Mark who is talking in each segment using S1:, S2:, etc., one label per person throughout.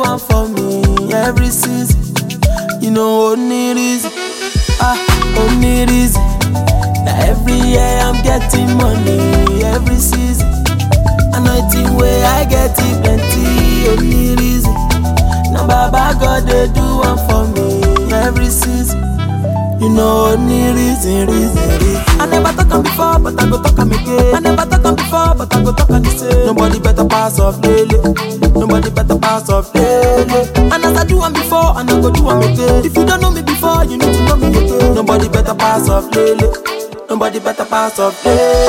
S1: one for me every season. You know, only reason, only reason. Now every year I'm getting money, every season. Anointing way I get it plenty, only reason. Now Baba God they do one for me every season. You know, only reason. I never talk am before, but I go talk am again. I never talk am before, but I go talk am the same. Nobody better pass off Lele. Nobody better pass off Lele. And as I do am before, and I go do am again. If you don't know me before, you need to know me again. Nobody better pass off Lele. Nobody better pass off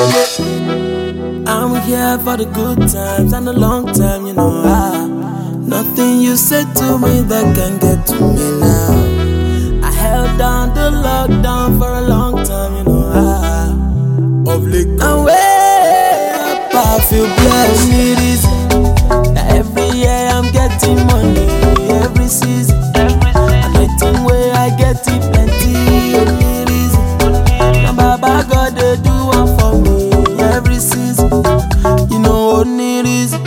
S1: Lele. I'm here for the good times and the long time, you know. Nothing you said to me that can get to me now. I held down the lockdown for a long time, you know. Of late, and way up, I feel blessed. Only reason that every year I'm getting money, every season. Anointing way I get it plenty. Only reason. Now Baba God they do one for me every season. You know, only reason.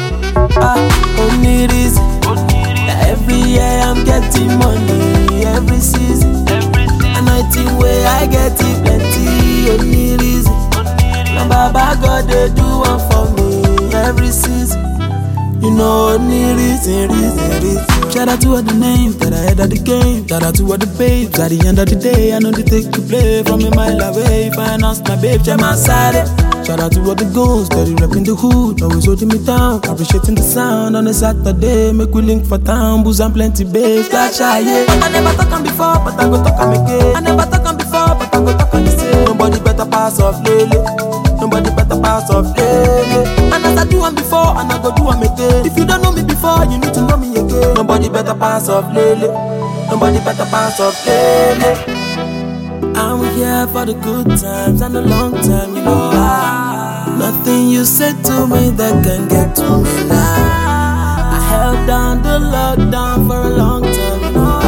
S1: Only reason. That every year I'm getting money, every season. Anointing way I get it plenty, only reason. Now Baba God they do one for me every season. You know, only reason. Shout out to all the names that I had at the game. Shout out to all the babes at the end of the day. I know they take to play from a mile away. Finance my babe, check my side. Shout out to all the goons that they repping the hood, always holding me down, appreciating the sound on a Saturday. Make we link for town, booze and plenty babes, like shy, yeah. I never talk am before, but I go talk am again. I never talk am before, but I go talk am the same. Nobody better pass off Lele. Nobody better pass off Lele. And as I do am before, and I go do am again. If you don't know me before, you need to know me again. Nobody better pass off Lele. Nobody better pass off Lele. I'm here for the good times and the long time, you know. Nothing you said to me that can get to me now. I held down the lockdown for a long time, you know.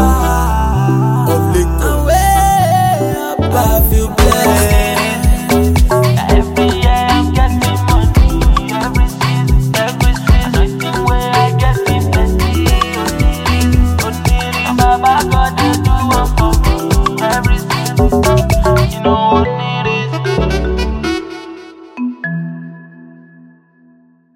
S1: I'm way up, I feel blessed. Every year I'm getting money, every season. Anointing way I get it plenty. Baba God.